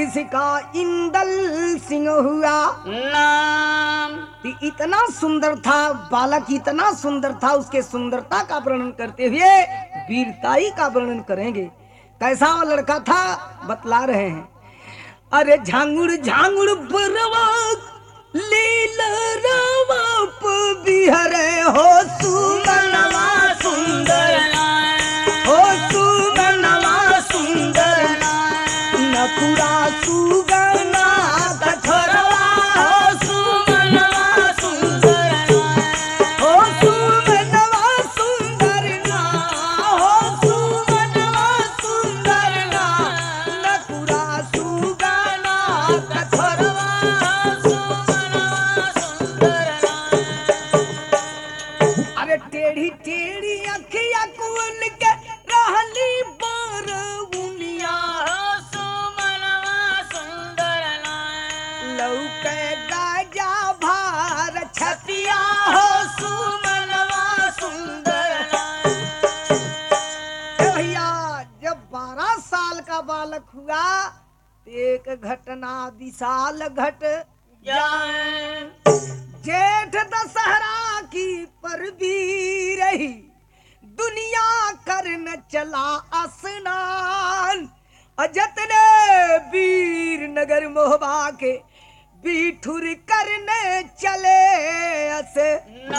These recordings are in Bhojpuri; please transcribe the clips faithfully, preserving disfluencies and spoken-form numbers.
जिसका इंदल सिंह हुआ नाम। तो इतना सुंदर था बालक, इतना सुंदर था। उसके सुंदरता का वर्णन करते हुए वीरताई का वर्णन करेंगे। कैसा वो लड़का था बतला रहे हैं। अरे झांगुड़ झांगुड़ बरवा लीला रावा बिहरे हो सुमनवा सुंदर हो सुमनवा सुंदर नकुरा सुगना कठोरवा हो सुमनवा सुंदर हो सुमनवा सुंदर ना हो सुमनवा सुंदर ना नकुरा सुगना कठोरवा अरे टेढ़ी टेढ़ी अखिया कुल के रहली बरउनिया लौके गाजा भार छतिया हो सुमनवा सुंदर। ए भैया जब बारह साल का बालक हुआ एक घटना विशाल घट जेठ दशहरा की परबी रही दुनिया करन चला स्नान अजतने वीर नगर मोहबा के बीठुर करने चले असे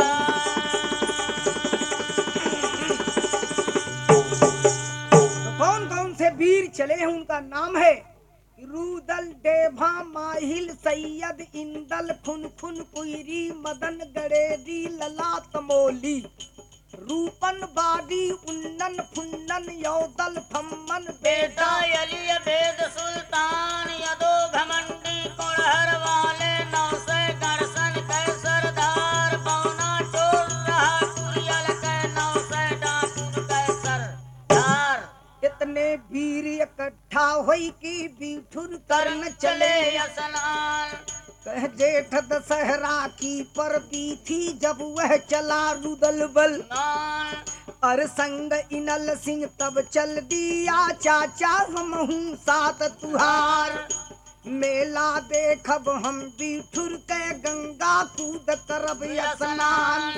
तो कौन कौन से वीर चले हैं उनका नाम है रूदल देभा माहिल सैयद इंदल फुनफुन कुइरी मदन गड़ेदी ललात मोली रूपन बाडी उन्नन फुन्नन यौदल फम्मन बेटा अली बेद सुल्तान यदो घमंडी कुड़हर वाले नौ से दर्शन कर सरदार पौना टोल रहा कुरियल के नौ से डाकू के सरदार इतने वीर इकट्ठा होई की बीठुर करन चले स्नान कह जेठ दशहरा की परबी थी जब वह चला रुदल बल और संग इनल सिंह तब चल दिया चाचा हम हूँ साथ तुहार मेला देखब हम बीठुर के गंगा कूद करब स्नान।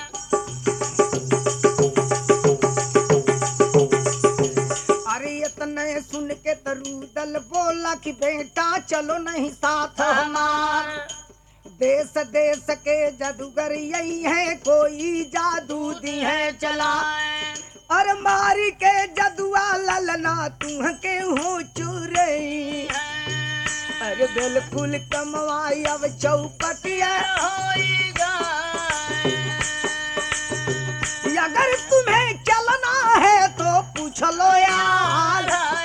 अरे इतने सुन के तरुदल बोला कि बेटा चलो नहीं साथ हमार देश देश के जादूगर यही है कोई जादू दी है चला और मारी के जदुआ ललना तू के हो चुरई अरे बिल्कुल कमवाई अब चौपटिया अगर तुम्हें चलना है तो पूछ लो यार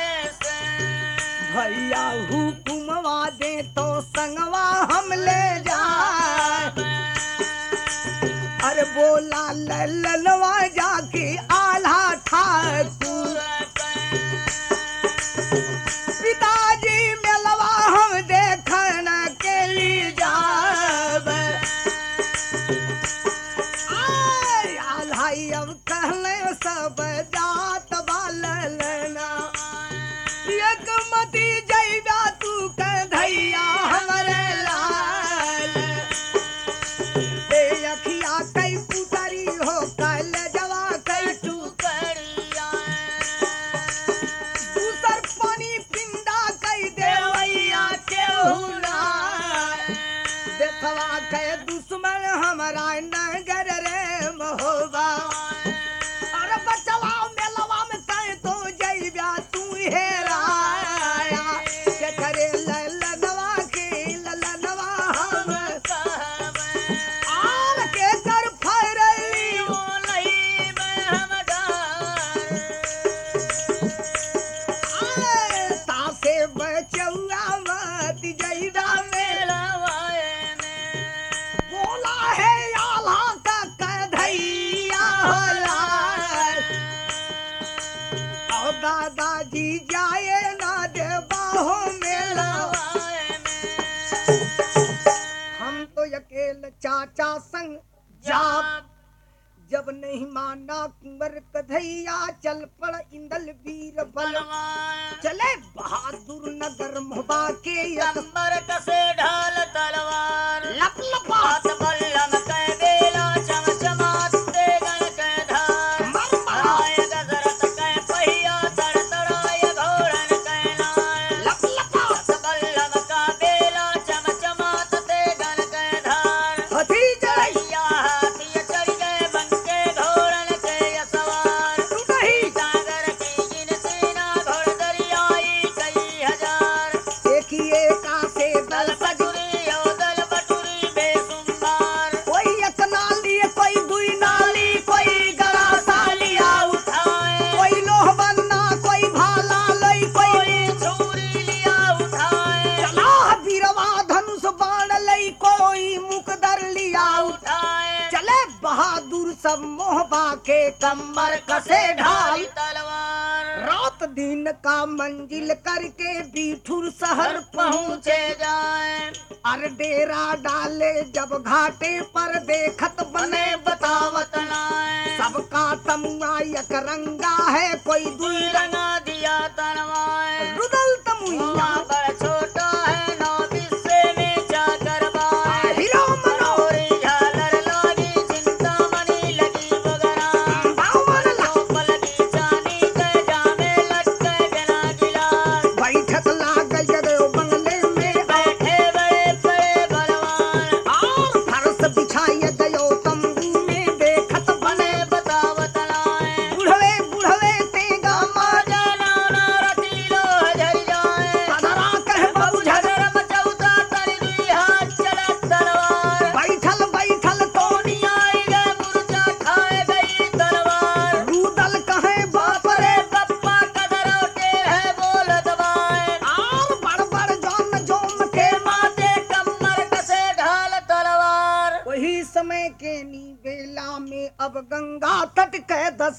भैया हुकुमवा दे तो संगवा हम ले जाए अरे बोला ललनवा जाके आल्हा ठाकुर पिताजी मेलवा हम देखने के लिए जावे आल्हा अब कहले सब जात बालना एक मती जैबा तू के धैया हमरे लाल ए अखिया कई पुतरी हो कल जवा कई तू करिया दूसर पानी पिंडा कई देवैया केहुना देखवा के दुश्मन हमारा नगर रे महोबा और बचवा मेलवा में कहे तो जैबा तू हेरा करे ललनवा के ललनवा हम आल के कर फरली बोलई में हम डार आए तासे बचौआ मत जैबा मेलवाए ने बोला है आल्हा का कधैया होला और दादाजी जाए ना दे बाहों में मेलवाए ने हम तो अकेले चाचा संग जाप जब नहीं माना कुंवर कन्हैया चल पड़ इंदल वीर बल बलवान चले बहादुर नगर मोहबा के यक कंबर कसे ढाल तलवार लप लपा हाथ बल्लम कै बेला चमचमात तेगन कै धार मर मरा आय गजरत कै पहिया तड़तड़ाय घोड़न कै नाय लप लपा हाथ बल्लम का बेला चमचमात तेगन कै धार हथी जड़ई भैया हाथी चढ़ गए बनके घोड़न के सवार तू नहीं सागर की जिन सेना घोड़ दरियाई कई हजार देखिए का से दल दल सज बटुरी ओ दल बटुरी बेसुमार कोई एक नाली कोई दुई नाली कोई गड़ा सालिया उठाए कोई लोह बन्ना कोई भाला लई कोई कोई छुरी लिया उठाए चला बीरवा धनुष बाण लई कोई मुकदर लिया उठाए चले बहादुर सब मोहबा के कमर कसे ढाल तलवार रात दिन का मंजिल करके बीठुर शहर पहुंच पहुँचे जाए अर डेरा डाले जब घाटे पर देखत बने बने बतावत नाय सबका तमुआ एक रंगा है कोई दुई दुई रंग रंगा दिया तनवाए रुदल तमुआ बड़ा छोटा है नौ बिस्से में जाकर बाए हिलो मनो मनोरी झालर लागी चिंतामणि लगी बगरा बावन ला चौपल की चांदी के जामे लटके बिना गिलास बैठक लाग जगो बंगले में बैठे बड़े बड़े बलवान और फरस बिछाए गयो तंबू में देखत बने बने बतावत नाय बुढ़वे बुढ़वे तेगा मार जाना ना रतीलो हजर जाए सदरा कह बाबू झगड़ झगर मचौता कर दी हाथ चलत तलवार बैठल बैठल तोनी आई गए मुर्चा खाए गई तलवार रूदल कहे बाप रे अरे पप्पा कदरौटे है बोल दबाए और बड़ बड़ जौन जोम के के माथे कमर कसे ढाल तलवार वही समय के नी बेला में अब गंगा तट के दस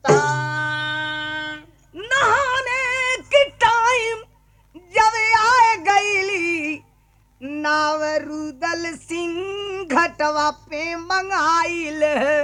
तान नहाने की टाइम जब आए गईली नाव रुदल सिंह घटवा पे मंगाइल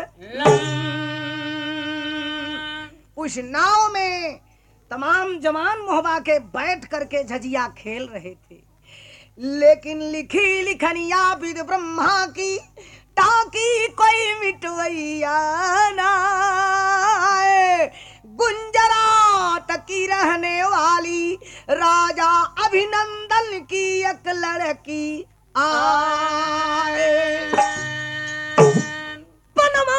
उस नाव में तमाम जवान मोहबा के बैठ करके झजिया खेल रहे थे लेकिन लिखी लिखनिया विद ब्रह्मा की ताकि कोई मिटवैया ना आए। गुंजरात की रहने वाली राजा अभिनंदन की एक लड़की आए पनमा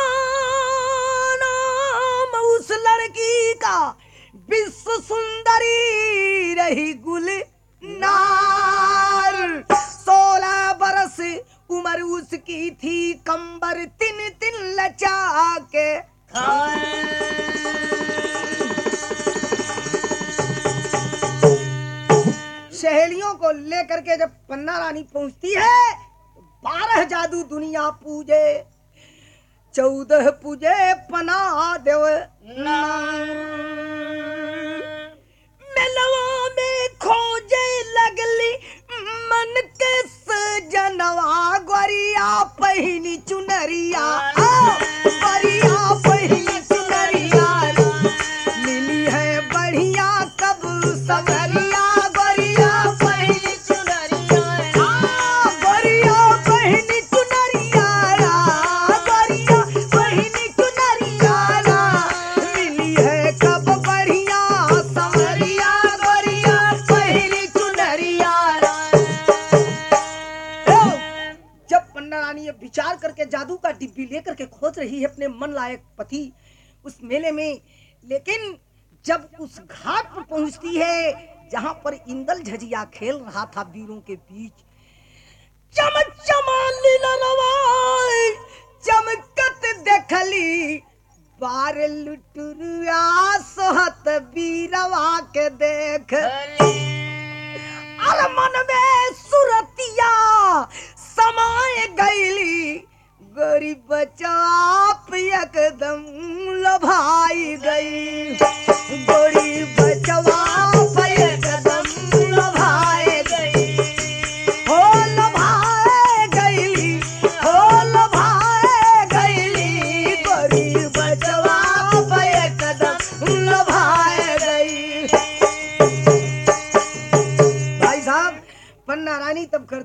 नाम उस लड़की का विश्व सुंदरी रही गुल नार सोलह बरस उम्र उसकी थी कंबर तिन तिन लचा के सहेलियों को लेकर के जब पन्ना रानी पहुंचती है बारह जादू दुनिया पूजे चौदह पूजे पना देव मेलवा में खोजे लगली मन के सजनवा गोरिया पहिनी चुनरिया आ, गोरिया पहिनी चुनरिया मिली है बढ़िया कब सवरिया गोरिया पहिनी चुनरिया आ, गोरिया पहिनी चुनरिया गोरिया पहिनी चुनरिया मिली है कब बढ़िया सवरिया गोरिया पहिनी चुनरिया जब पन्ना रानी ये विचार करके जादू का डिब्बी लेकर के खोज रही है अपने मन लायक पति उस मेले में लेकिन जब उस घाट पर पहुंचती है जहां पर इंदल झजिया खेल रहा था वीरों के बीच चमक चमाली ललवाई चमकत देखली बार लुटुरिया सोहत वीरवा के देख अरे मन में सुरतिया समाए गईली गरीब बचाप एकदम लभाई गई गरीब बचाप एकदम लभाए गई हो लभाए गईली हो लभाए गईली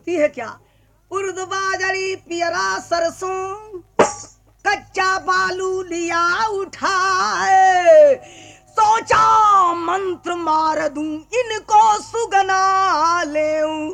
बोलती है क्या, उर्द बाजरी पियरा सरसों कच्चा बालू लिया उठाए, सोचा मंत्र मार दूं इनको सुगना लेऊं।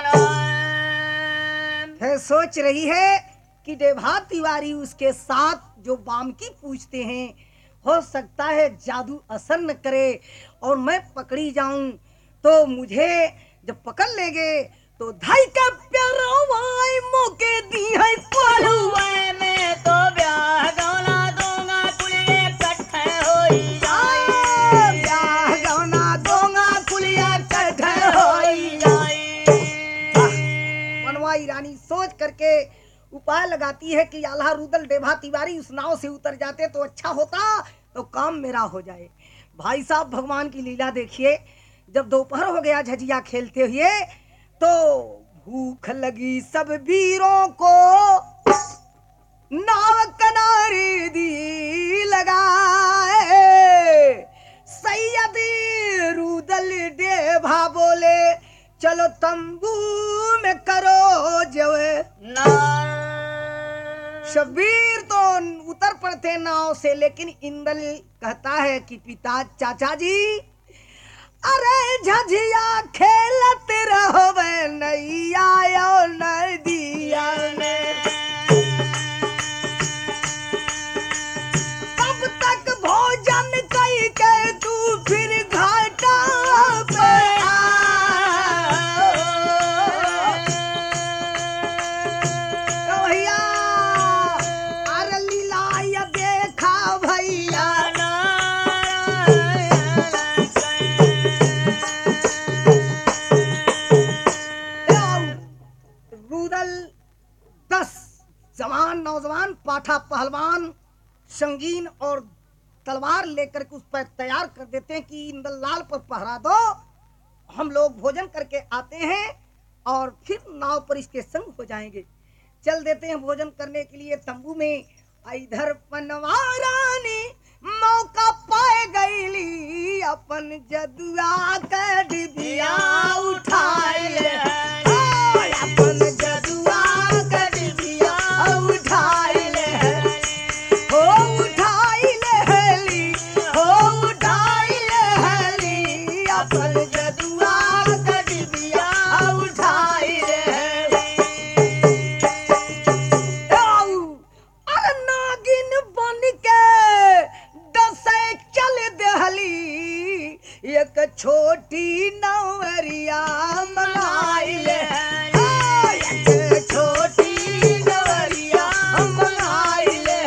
है सोच रही है कि देभा तिवारी उसके साथ जो बामकी पूछते हैं, हो सकता है जादू असर न करे और मैं पकड़ी जाऊं, तो मुझे जब पकड़ लेंगे तो धाई का प्यारा वाई मौके दी है पलुए में तो ब्याह गौना दूंगा कुलिए कट्ठे होई जाई, ब्याह गौना दूंगा कुलिया कट्ठे होई जाई। बनवाई रानी सोच करके उपाय लगाती है कि आल्हा रुदल देभा तिवारी उस नाव से उतर जाते तो अच्छा होता, तो काम मेरा हो जाए। भाई साहब भगवान की लीला देखिए, जब दोपहर हो गया झजिया खेलते हुए, तो भूख लगी सब वीरों को नाव किनारे दी लगाए, सैयद रुदल देभा बोले चलो तंबू में करो जो शब्बीर तो उतर पड़ते नाव से, लेकिन इंदल कहता है कि पिता चाचा जी, अरे झझिया खेलत रहो नैया नदिया में, कब तक भोजन कई के तू फिर घाटा पे भैया, अरे लीला देखा भैया जवान नौजवान पाठा पहलवान संगीन और तलवार लेकर के उस पर तैयार कर देते हैं कि इंदल लाल पर पहरा दो, हम लोग भोजन करके आते हैं और फिर नाव पर इसके संग हो जाएंगे। चल देते हैं भोजन करने के लिए तंबू में। इधर पनवारानी मौका पाए गईली, अपन जदुआ का डिबिया उठाए ले, अपन जदुआ का डिबिया उठाए ले, हो उठाए ले हली, हो उठाए ले हली, अपन जदुआ का डिबिया उठाए ले। अरे नागिन बन के दसे चल दहली, एक छोटी नवरिया मंगाई ले, एक छोटी नवरिया मंगाई ले।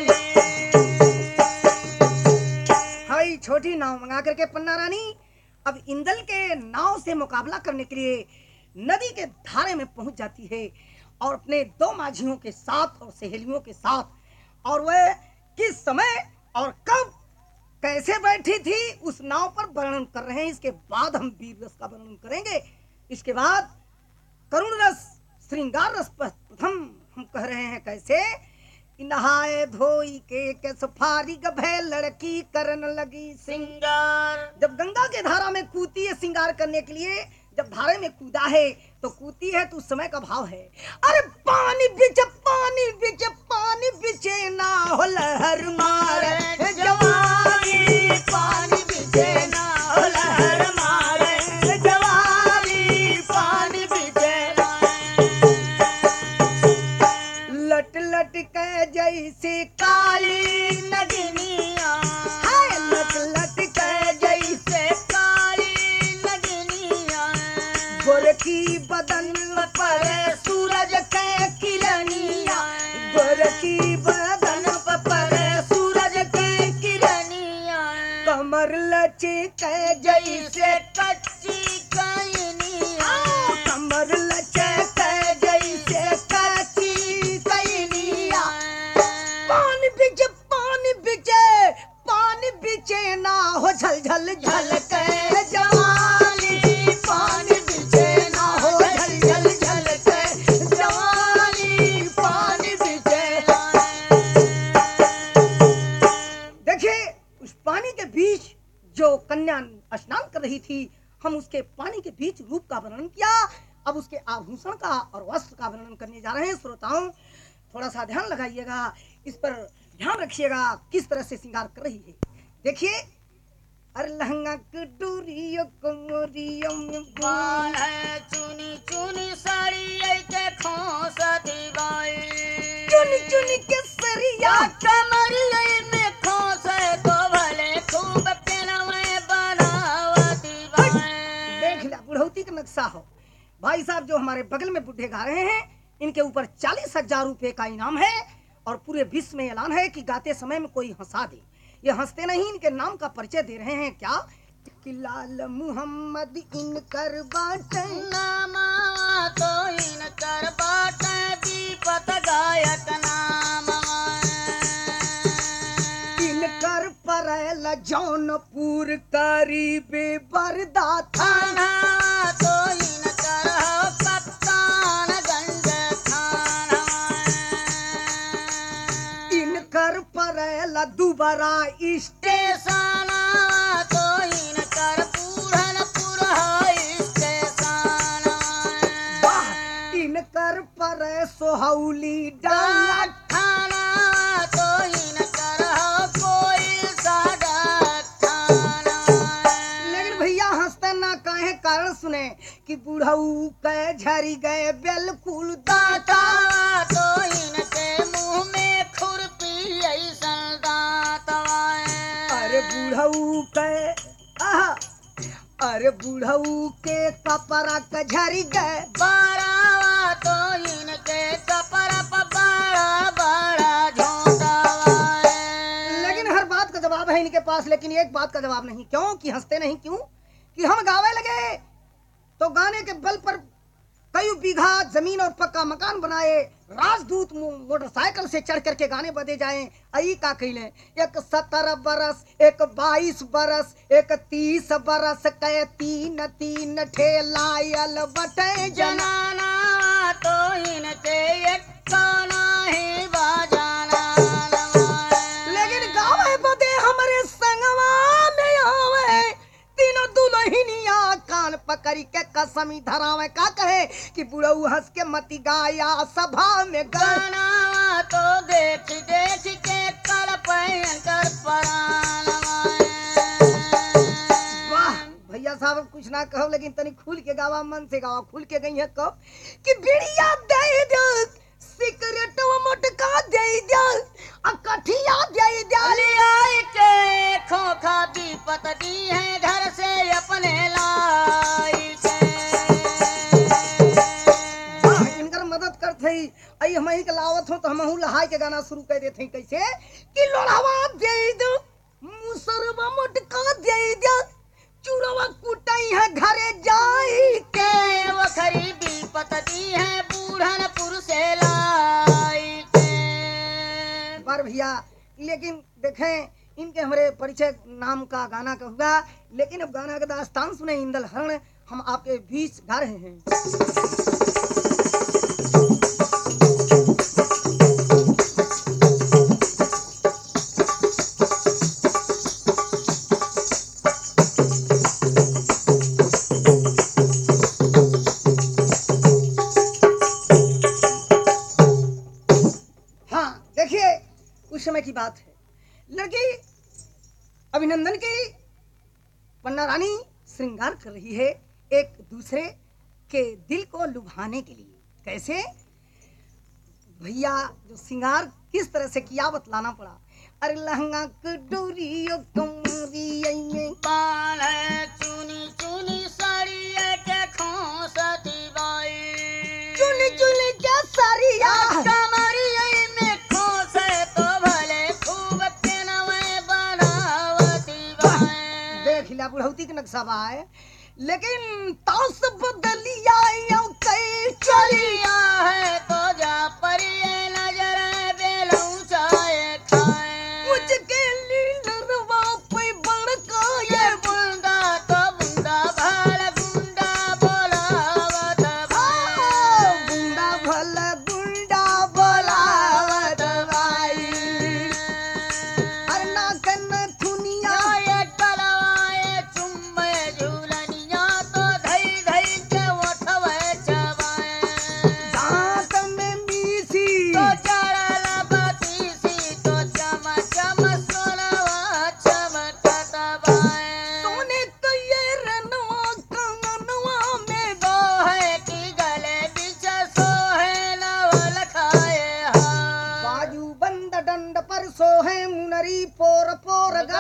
हाई छोटी नाव मंगा करके पन्ना रानी अब इंदल के नाव से मुकाबला करने के लिए नदी के धारे में पहुंच जाती है और अपने दो माझियों के साथ और सहेलियों के साथ, और वह किस समय और कब कैसे बैठी थी उस नाव पर वर्णन कर रहे हैं। इसके बाद हम वीर रस का वर्णन करेंगे। इसके बाद करुण रस श्रृंगार रस पर प्रथम हम कह रहे हैं कैसे, नहाए धोई के के सफारी गभे लड़की करन लगी सिंगार। जब गंगा के धारा में कूदती है श्रृंगार करने के लिए, जब धारे में कूदा है तो कूदती है तो उस समय का भाव है, अरे पानी बिच पानी बिच पानी बिचे ना हो लहर मारे जवानी, पानी बिचे ना हो लहर मारे जवानी, पानी बिचे ना। लट लट के जैसे काली नगनिया, हाय लट लट के जैसे काली नगनिया, गोरखी बदन पर सूरज के किरनिया, गोरखी बदन पर सूरज के किरनिया, कमर लचके जैसे कच्ची कइनिया, कमर लचके जैसे कच्ची कइनिया, पानी बिचे पानी बिचे पानी बिचे ना हो झल झल झल के जवानी, पानी बिचे ना हो झल झल झल के जवानी, पानी बिचे। देखिए उस पानी के बीच जो कन्या स्नान कर रही थी, हम उसके पानी के बीच रूप का वर्णन किया अब उसके आभूषण का और वस्त्र का वर्णन करने जा रहे हैं श्रोताओं। थोड़ा सा ध्यान लगाइएगा, इस पर ध्यान रखिएगा किस तरह से श्रृंगार कर रही है। देखिए, अरे लहंगा कुडूरियो कुमरियो में बाल है चुनी चुनी साड़ी के खोसती बाई चुनी चुनी के सरिया कमरिया में खोसे तो भले खूब पेनवे बनावती बाई। देख लिया, बुढ़ौती का नक्शा हो। भाई साहब जो हमारे बगल में बुढ़े गा रहे हैं, इनके ऊपर चालीस हजार रुपए का इनाम है और पूरे विश्व में ऐलान है कि गाते समय में कोई हंसा दे। ये हंसते नहीं, इनके नाम का परिचय दे रहे हैं। क्या कि लाल मुहम्मद इनकर बाटे नामा तो इनकर बाटे दीपत गायक नाम इनकर परैल जौनपुर करीबे बरदा थाना तो इनकर हो कप्तानगंज थाना इनकर परैल दुबरा इष्ट स्टेशना तो इनकर पूरनपुर हो स्टेशना इनकर पर सोहौली डाला थाना तो इनकर हो कोई सादा थाना। लेकिन भैया हंसते ना काहे कारण सुने कि बुढ़ऊ के झरी गए बिल्कुल दाता तो इनके मुंह में खुरपी ऐसन दांत अरे बुढ़ऊ के आहा, अरे बुढ़ऊ के कपड़ा के झरी गए बड़ावा तो इनके कपड़ा पर बड़ा बड़ा झोंका। लेकिन हर बात का जवाब है इनके पास, लेकिन एक बात का जवाब नहीं। क्यों कि हंसते नहीं? क्यों कि हम गावे लगे तो गाने के बल पर कई बीघा जमीन और पक्का मकान बनाए, राजदूत मोटरसाइकिल से चढ़ करके गाने बदे जाए। आई का कहले, एक सत्रह बरस, एक बाईस बरस, एक तीस बरस के तीन तीन ठेलायल बटे जना। जनाना तो इनके एक गाना ही बजाना। लेकिन गावे बदे हमारे संगवा में आवे तीनों दुल्हनिया कान पकड़ी के कसमी धरावे। का कहे कि बुढ़ऊ हंस के मती गाया सभा में गाना गाना तो देख देख के कल कर परान। वाह भैया साहब, अब कुछ ना कहो लेकिन तनी खुल के गावा, मन से गावा। खुल के गई है कब कि बिड़िया दे दो, सिगरेट मोटका दे दो, अकठिया दे दो। आई के खोखा दीपत दी है घर से अपने लाई के। वाह, इनकर मदद करते ही आई हम ही के लावत हो तो हम लहाई के गाना शुरू कर देते हैं। कैसे कि लोढ़ावा दे दो, मुसरवा मोटका दे दो, चूड़वा कुटाई है घरे जाई के वो खरीदी पतती है बूढ़नपुर से लाई के। पर भैया लेकिन देखें इनके हमारे परिचय नाम का गाना का हुआ, लेकिन अब गाना का दास्तान सुने। इंदल हरण हम आपके बीच गा रहे हैं। हाँ देखिए, उस समय की बात है, लड़की अभिनंदन की पन्ना रानी श्रृंगार कर रही है एक दूसरे के दिल को लुभाने के लिए। कैसे भैया जो श्रृंगार किस तरह से किया बतलाना पड़ा। अरे लहंगा कुडूरियो कमरिया बाल है चुनी चुनी साड़ी के खोसती बाई चुनी चुनी क्या सरिया कमरिया में खोसे तो भले खूब पेनवे बनावती बाई। देख लिया बुढ़ौती के नक्शा बा है, लेकिन तास बदलिया यो कई चलिया है तो जा पर ये नजर बेलऊ चाहे खाए मुझके लीलरवा पे बड़का ये बुंदा तो बुंदा भल गुंडा बोलावत भाई गुंडा भल गुंडा बोलावत भाई। अरे ना कन दुनिया ये कलवाए चुम्बे झूलनिया तो धई धई के उठवे चा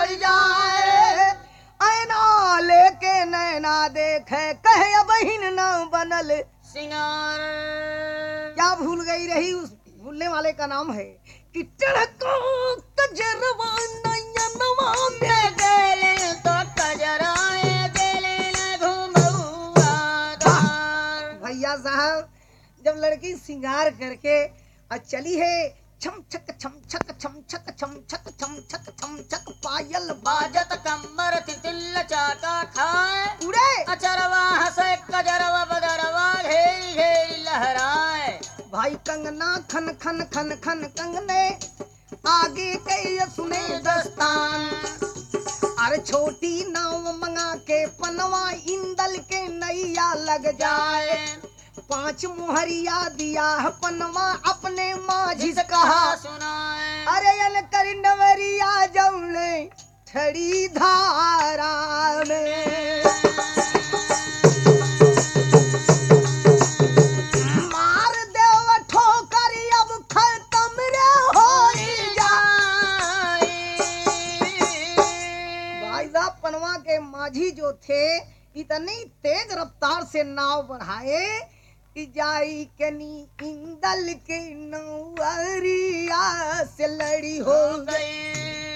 जाए ऐना लेके नैना देखे कहे बहिन न बनल सिंगार क्या भूल गई रही उस भूलने वाले का नाम है कि टड़को कजरवा नयनवा में देले तो कजराए देले न घुमौआ धार। भैया साहब जब लड़की सिंगार करके और चली है छम छक छम छक छम छक छम छक छम छक छम छक पायल बाजत कमर तितिल चाका खाए उड़े अचरवा हंसे कजरवा बदरवा घेरी घेरी लहराए। भाई कंगना खन खन खन खन कंगने आगे के सुने दस्तान अरे छोटी नाव मंगा के पनवा इंदल के नैया लग जाए पांच मुहरिया दिया है पनवा अपने माझी से कहा सुनाए अरे यल कर नवरिया जौले ठड़ी धारा में मार देव ठोकर अब खत्म रे हो जाए। भाई साहब पनवा के माझी जो थे इतनी तेज रफ्तार से नाव बढ़ाए कि जाई कनी इंदल के नौरिया से लड़ी हो गई।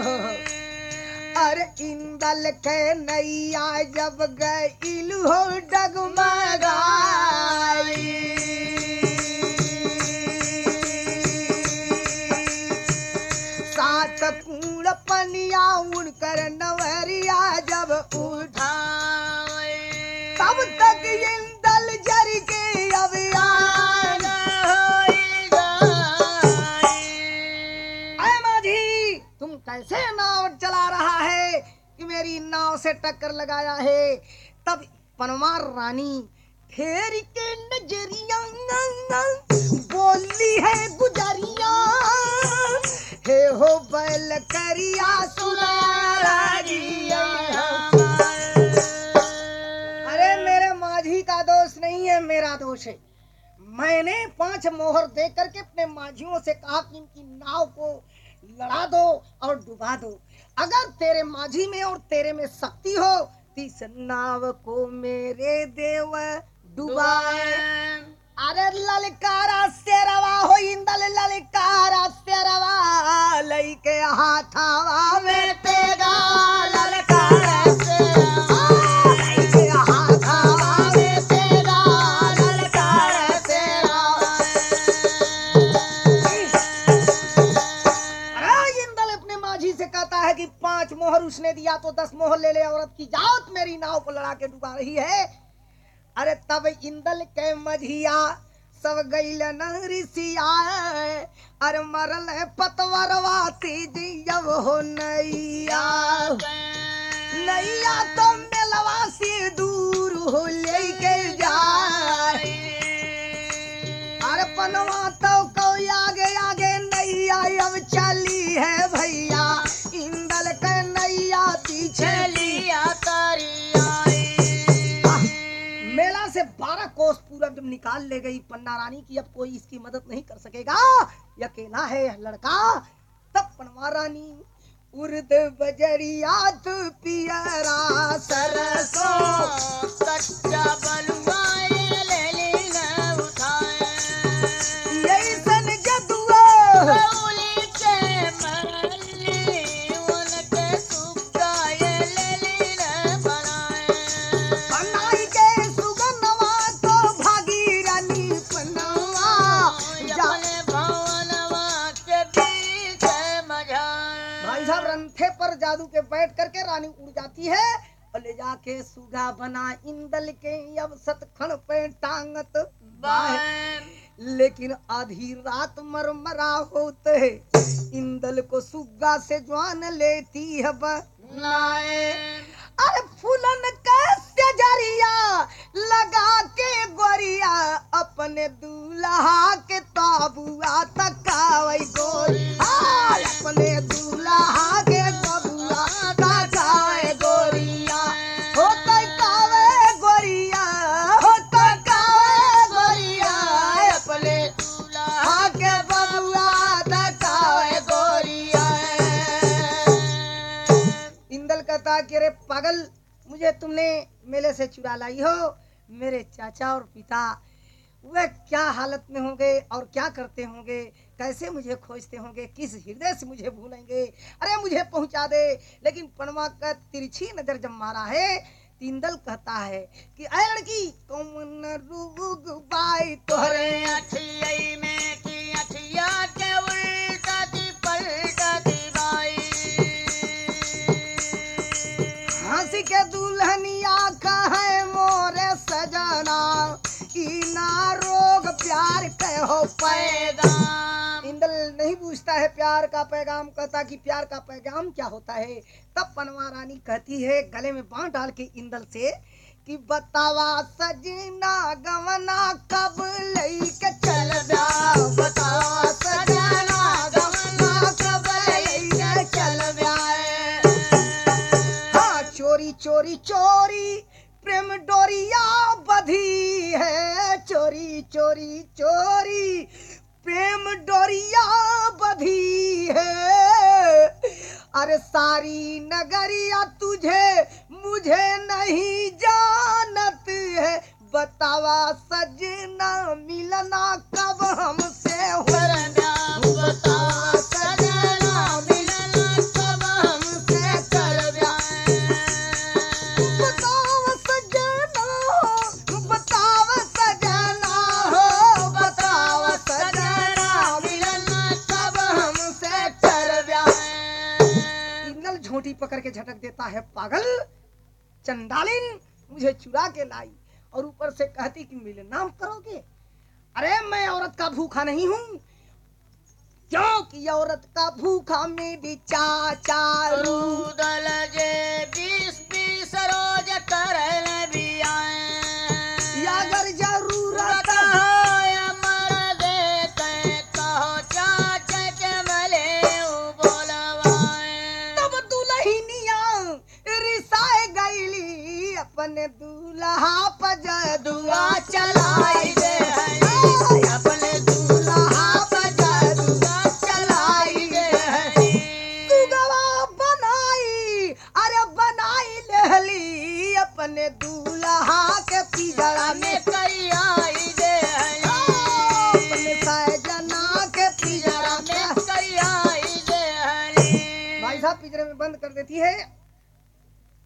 अरे इंदल के नैया जब गईल हो डगमगाई सात कूड़ पनिया उड़कर नवरिया जब उठा तब तक इंदल जरी के अब आन अरे माझी तुम कैसे नाव चला रहा है कि मेरी नाव से टक्कर लगाया है। तब पनवार रानी फेर के नजरिया बोली है गुजरिया हे हो बैल करिया सुना राजिया। अरे मेरे माझी का दोष नहीं है मेरा दोष है। मैंने पांच मोहर दे करके अपने माझियों से कहा कि इनकी नाव को लड़ा दो और डुबा दो। अगर तेरे माझी में और तेरे में शक्ति हो तो इस नाव को मेरे देव डुबाए। अरे ललकारा शेरवा हो इंदल ललकारा शेरवा लइके हाथावा में तेगा ललकारा शेरवा लइके हाथावा में तेगा ललकारा शेरवा। अरे इंदल अपने माझी से कहता है कि पांच मोहर उसने दिया तो दस मोहर ले ले औरत की जात मेरी नाव को लड़ा के डुबा रही है। अरे तब इंदल के मझिया सब गईल नरिसिया अरे मरल है पतवरवाती जब हो नैया नैया तो मेलवा से दूर हो लेके जाए। अरे पनवा तो को आगे आगे नैया अब चली है भैया इंदल के नैया पीछे लिया तारी मेला से बारह कोस पूरा जब निकाल ले गई पन्ना रानी की अब कोई इसकी मदद नहीं कर सकेगा ये अकेला है लड़का। तब पनवा रानी उर्द बजरिया तू पियरा सरसों कच्चा बलुआए ले ले न उठाए यही सन जदुआ गौली के मरली उनके सुगाए ले ले न बनाए बनाई के सुगनवा तो भागी रानी पनवा जाने भवनवा के बीच मजा। भाई साहब रंथे पर जादू के बैठ करके रानी उड़ जाती है और ले जाके सुगा बना इंदल के अब सतखण पे टांगत बाहे। लेकिन आधी रात मरमरा होते इंदल को सुगा से जान लेती है बनाए। अरे फूलन का जरिया लगा के गोरिया अपने दूल्हा के ताबुआ तकावई गोरी अपने दूल्हा के बबुआ तकावे गोरिया हो तकावे गोरिया हो तकावे गोरिया अपने दूल्हा के बबुआ तकावे गोरिया। कि अरे पागल, मुझे तुमने मेले से चुरा लाई हो। मेरे चाचा और पिता वे क्या हालत में होंगे और क्या करते होंगे, कैसे मुझे खोजते होंगे, किस हृदय से मुझे भूलेंगे। अरे मुझे पहुंचा दे। लेकिन पनवा का तिरछी नजर जब मारा है, तींदल कहता है कि ऐ लड़की कौन रूग बाई तोहरे तोरे अठियाई में की अठिया के उल्टा दी पलटा दी बाई। हंसी के दुल्हनिया कहे मोरे सजना, ई ना रोग प्यार कहो पैदा। पैगाम इंदल नहीं पूछता है प्यार का पैगाम, कहता कि प्यार का पैगाम क्या होता है। तब पनवा रानी कहती है गले में बांह डाल के इंदल से कि बतावा सजना गवना कब लेके चल जा, बतावा सजना गवना कब लेके चल जा। हाँ, चोरी चोरी चोरी प्रेम डोरिया बधी है, चोरी चोरी चोरी प्रेम डोरिया बधी है। अरे सारी नगरिया तुझे मुझे नहीं जानत है, बतावा सजना मिलना कब हमसे हो। परदाम बतावा सजना मिलना कब हमसे कर ब्याह। बतावा सजना हो, बतावा सजना हो, बतावा सजना मिलना कब हमसे कर ब्याह। इंदल झोंटी पकड़ के झटक देता है, पागल चंडालिन, मुझे चुरा के लाई और ऊपर से कहती कि मिले नाम करोगे। अरे मैं औरत का भूखा नहीं हूँ, क्योंकि औरत का भूखा मेरी चाचा रू। रूदल जे बीस बीस रोज करल भी आए। या अगर जरूरत बताया मर दे के कहो चाचा के मले उ बोलवाए। तब दुल्हनिया रिसाए गईली, अपने दूल्हा पर जदुआ चलाई दे है, अपने दूल्हा पर जदुआ चलाई दे है। सुगवा बनाई, अरे बनाई लेहली, अपने दूल्हा के पिजड़ा में में कई आई दे अपने सजना के पिजड़ा में। में कई आई दे भाई साहब पिंजरे में बंद कर देती है।